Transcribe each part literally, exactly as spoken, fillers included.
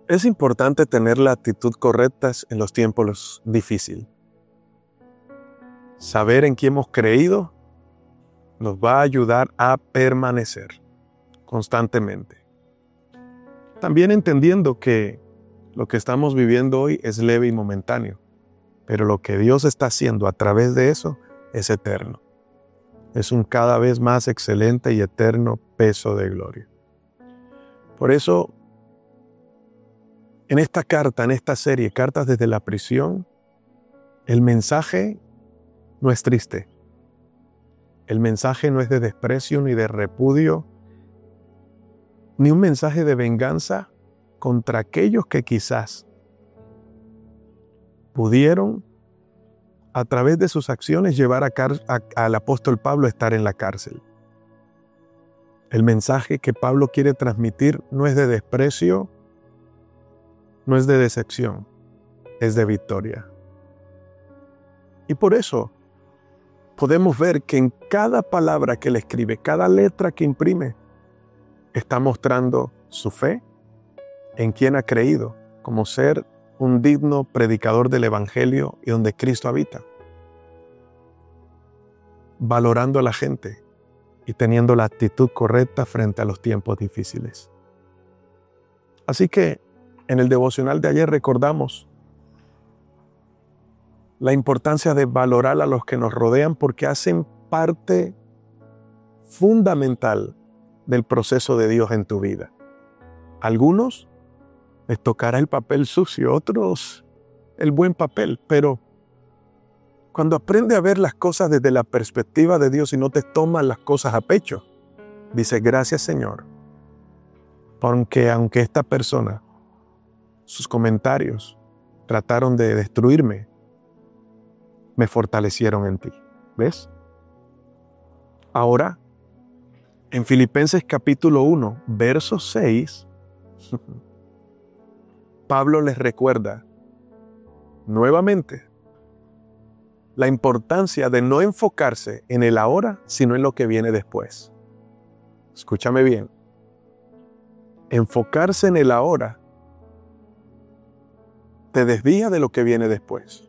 Es importante tener la actitud correcta en los tiempos difíciles. Saber en quién hemos creído nos va a ayudar a permanecer constantemente. También entendiendo que lo que estamos viviendo hoy es leve y momentáneo, pero lo que Dios está haciendo a través de eso es eterno. Es un cada vez más excelente y eterno peso de gloria. Por eso, en esta carta, en esta serie, Cartas desde la prisión, el mensaje no es triste. El mensaje no es de desprecio ni de repudio, ni un mensaje de venganza contra aquellos que quizás pudieron, a través de sus acciones, llevar a car- a, al apóstol Pablo a estar en la cárcel. El mensaje que Pablo quiere transmitir no es de desprecio, no es de decepción, es de victoria. Y por eso podemos ver que en cada palabra que él escribe, cada letra que imprime, está mostrando su fe en quien ha creído, como ser un digno predicador del Evangelio y donde Cristo habita. Valorando a la gente y teniendo la actitud correcta frente a los tiempos difíciles. Así que en el devocional de ayer recordamos la importancia de valorar a los que nos rodean porque hacen parte fundamental del proceso de Dios en tu vida. Algunos les tocará el papel sucio, otros el buen papel, pero cuando aprende a ver las cosas desde la perspectiva de Dios y no te tomas las cosas a pecho, dice, gracias Señor, porque aunque esta persona, sus comentarios trataron de destruirme, me fortalecieron en ti. ¿Ves? Ahora, en Filipenses capítulo uno, verso seis, Pablo les recuerda nuevamente la importancia de no enfocarse en el ahora, sino en lo que viene después. Escúchame bien. Enfocarse en el ahora te desvía de lo que viene después.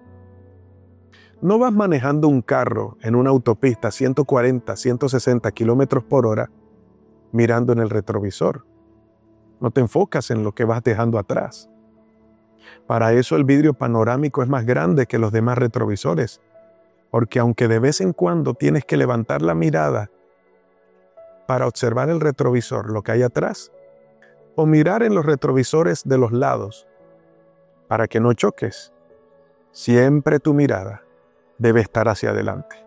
No vas manejando un carro en una autopista a ciento cuarenta, ciento sesenta kilómetros por hora mirando en el retrovisor. No te enfocas en lo que vas dejando atrás. Para eso el vidrio panorámico es más grande que los demás retrovisores, porque aunque de vez en cuando tienes que levantar la mirada para observar el retrovisor, lo que hay atrás, o mirar en los retrovisores de los lados para que no choques, siempre tu mirada debe estar hacia adelante.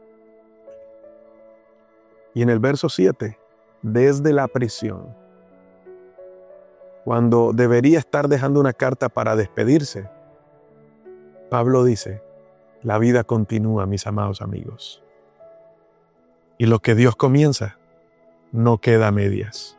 Y en el verso siete, desde la prisión, cuando debería estar dejando una carta para despedirse, Pablo dice, la vida continúa, mis amados amigos. Y lo que Dios comienza, no queda a medias.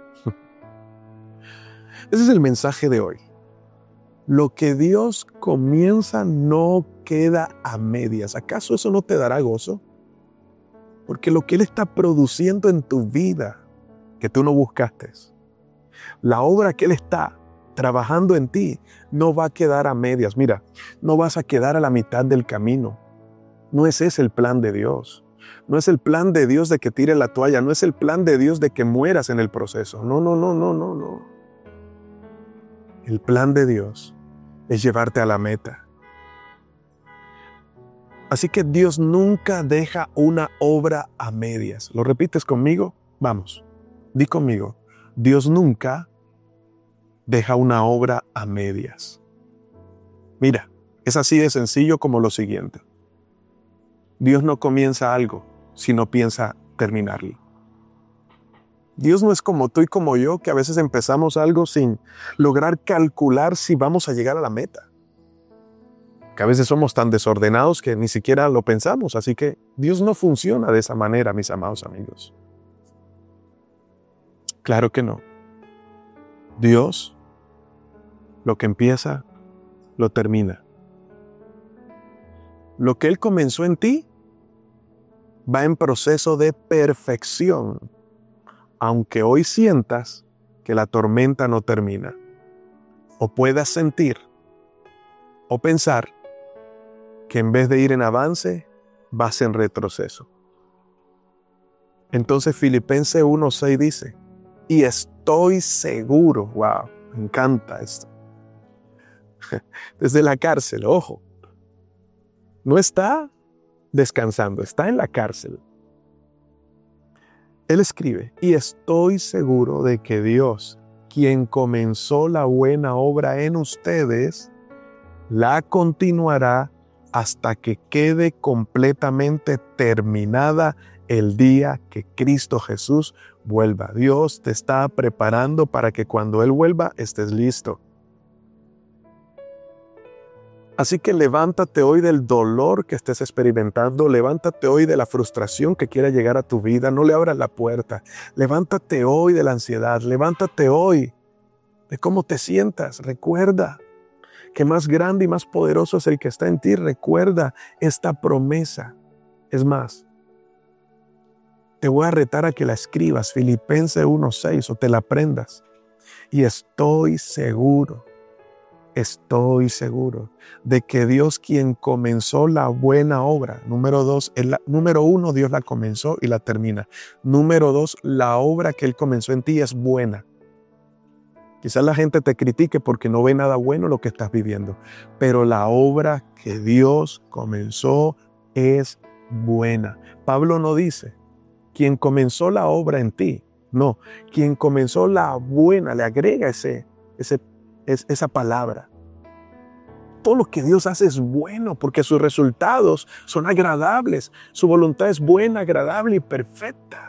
Ese es el mensaje de hoy. Lo que Dios comienza no queda a medias. ¿Acaso eso no te dará gozo? Porque lo que Él está produciendo en tu vida, que tú no buscaste, la obra que Él está trabajando en ti, no va a quedar a medias. Mira, no vas a quedar a la mitad del camino. No es ese el plan de Dios. No es el plan de Dios de que tire la toalla. No es el plan de Dios de que mueras en el proceso. No, no, no, no, no, no. El plan de Dios es llevarte a la meta. Así que Dios nunca deja una obra a medias. ¿Lo repites conmigo? Vamos, di conmigo. Dios nunca deja una obra a medias. Mira, es así de sencillo como lo siguiente. Dios no comienza algo si no piensa terminarlo. Dios no es como tú y como yo, que a veces empezamos algo sin lograr calcular si vamos a llegar a la meta. Que a veces somos tan desordenados que ni siquiera lo pensamos. Así que Dios no funciona de esa manera, mis amados amigos. Claro que no. Dios, lo que empieza, lo termina. Lo que Él comenzó en ti, va en proceso de perfección. Aunque hoy sientas que la tormenta no termina. o puedas sentir o pensar que en vez de ir en avance, vas en retroceso. Entonces Filipenses uno seis dice, y estoy seguro, wow, me encanta esto. Desde la cárcel, ojo, no está descansando, está en la cárcel. Él escribe, y estoy seguro de que Dios, quien comenzó la buena obra en ustedes, la continuará hasta que quede completamente terminada el día que Cristo Jesús vuelva. Dios te está preparando para que cuando Él vuelva estés listo. Así que levántate hoy del dolor que estés experimentando, levántate hoy de la frustración que quiera llegar a tu vida, no le abras la puerta. Levántate hoy de la ansiedad, levántate hoy de cómo te sientas. Recuerda que más grande y más poderoso es el que está en ti. Recuerda esta promesa. Es más, te voy a retar a que la escribas, Filipenses uno seis, o te la aprendas. Y estoy seguro, estoy seguro de que Dios, quien comenzó la buena obra, número dos, el, número uno, Dios la comenzó y la termina. Número dos, la obra que Él comenzó en ti es buena. Quizás la gente te critique porque no ve nada bueno en lo que estás viviendo, pero la obra que Dios comenzó es buena. Pablo no dice, quien comenzó la obra en ti, no, quien comenzó la buena, le agrega ese, ese, es, esa palabra. Todo lo que Dios hace es bueno porque sus resultados son agradables, su voluntad es buena, agradable y perfecta.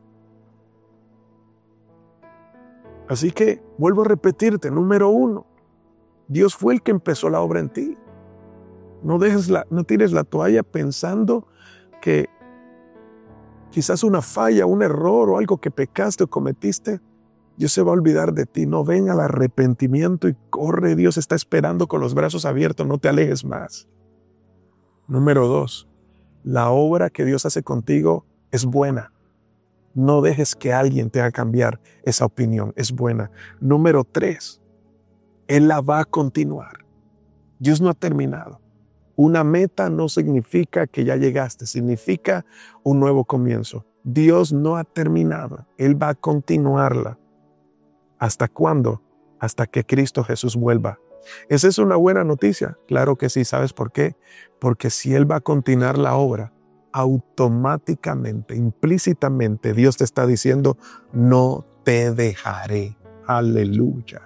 Así que vuelvo a repetirte, número uno, Dios fue el que empezó la obra en ti. No dejes la, no tires la toalla pensando que quizás una falla, un error o algo que pecaste o cometiste, Dios se va a olvidar de ti. No, ven al arrepentimiento y corre. Dios está esperando con los brazos abiertos, no te alejes más. Número dos, la obra que Dios hace contigo es buena. No dejes que alguien te haga cambiar esa opinión, es buena. Número tres, Él la va a continuar. Dios no ha terminado. Una meta no significa que ya llegaste, significa un nuevo comienzo. Dios no ha terminado, Él va a continuarla. ¿Hasta cuándo? Hasta que Cristo Jesús vuelva. ¿Esa es una buena noticia? Claro que sí, ¿sabes por qué? Porque si Él va a continuar la obra, automáticamente, implícitamente, Dios te está diciendo, no te dejaré. Aleluya.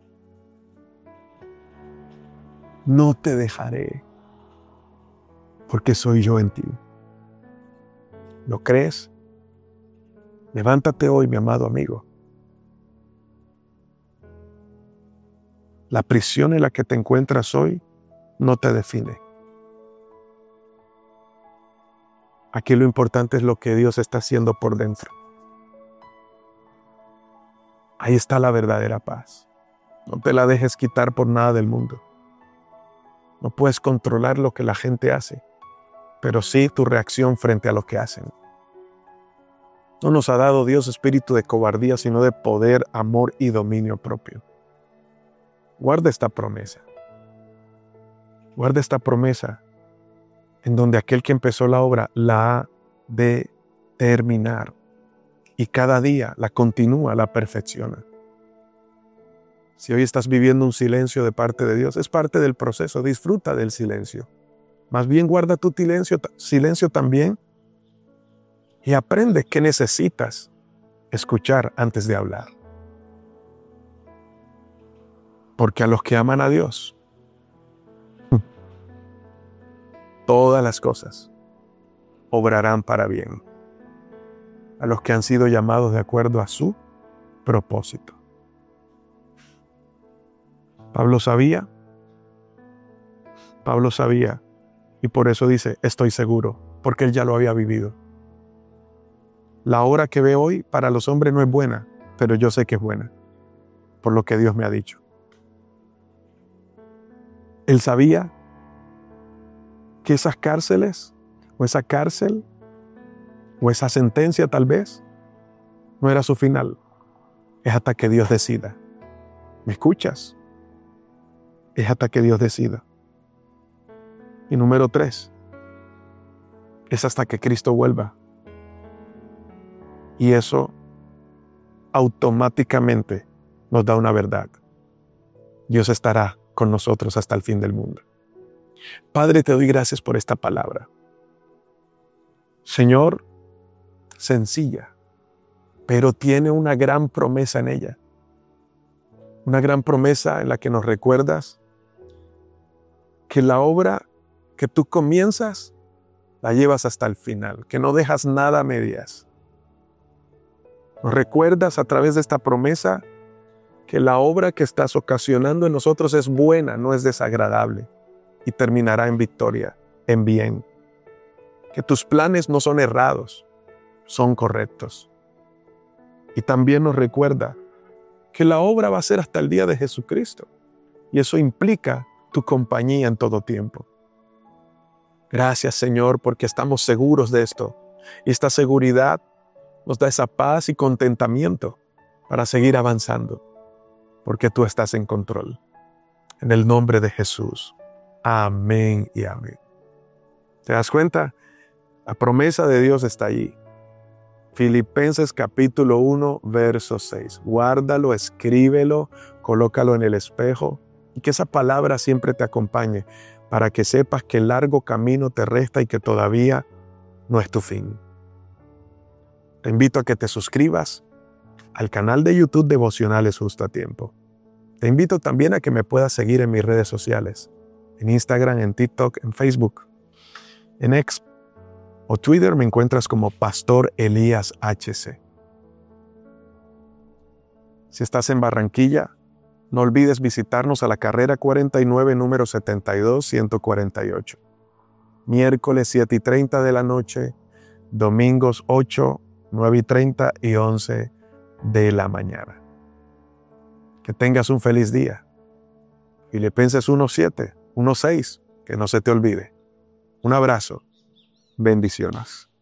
No te dejaré, porque soy yo en ti. ¿Lo crees? Levántate hoy, mi amado amigo. La prisión en la que te encuentras hoy no te define. Aquí lo importante es lo que Dios está haciendo por dentro. Ahí está la verdadera paz. No te la dejes quitar por nada del mundo. No puedes controlar lo que la gente hace, pero sí tu reacción frente a lo que hacen. No nos ha dado Dios espíritu de cobardía, sino de poder, amor y dominio propio. Guarda esta promesa. Guarda esta promesa en donde aquel que empezó la obra la ha de terminar y cada día la continúa, la perfecciona. Si hoy estás viviendo un silencio de parte de Dios, es parte del proceso, disfruta del silencio. Más bien guarda tu silencio, silencio también y aprende qué necesitas escuchar antes de hablar. Porque a los que aman a Dios, todas las cosas obrarán para bien. A los que han sido llamados de acuerdo a su propósito. Pablo sabía, Pablo sabía, y por eso dice, estoy seguro, porque él ya lo había vivido. La hora que ve hoy para los hombres no es buena, pero yo sé que es buena, por lo que Dios me ha dicho. Él sabía que esas cárceles, o esa cárcel, o esa sentencia tal vez, no era su final. Es hasta que Dios decida. ¿Me escuchas? es hasta que Dios decida. Y número tres, es hasta que Cristo vuelva. Y eso automáticamente nos da una verdad. Dios estará con nosotros hasta el fin del mundo. Padre, te doy gracias por esta palabra. Señor, sencilla, pero tiene una gran promesa en ella. Una gran promesa en la que nos recuerdas que la obra que tú comienzas, la llevas hasta el final, que no dejas nada a medias. Nos recuerdas a través de esta promesa que la obra que estás ocasionando en nosotros es buena, no es desagradable, y terminará en victoria, en bien. Que tus planes no son errados, son correctos. Y también nos recuerda que la obra va a ser hasta el día de Jesucristo, y eso implica tu compañía en todo tiempo. Gracias, Señor, porque estamos seguros de esto, y esta seguridad nos da esa paz y contentamiento para seguir avanzando, porque tú estás en control. En el nombre de Jesús. Amén y amén. ¿Te das cuenta? La promesa de Dios está allí. Filipenses capítulo uno, verso seis. Guárdalo, escríbelo, colócalo en el espejo y que esa palabra siempre te acompañe para que sepas que el largo camino te resta y que todavía no es tu fin. Te invito a que te suscribas al canal de YouTube Devocionales Justo a Tiempo. Te invito también a que me puedas seguir en mis redes sociales, en Instagram, en TikTok, en Facebook, en X o Twitter me encuentras como Pastor Elías H C. Si estás en Barranquilla, no olvides visitarnos a la carrera cuarenta y nueve, número setenta y dos, ciento cuarenta y ocho. Miércoles siete y treinta de la noche, domingos ocho, nueve y treinta y once de la mañana. Que tengas un feliz día. Filipenses uno siete, uno seis, que no se te olvide. Un abrazo. Bendiciones.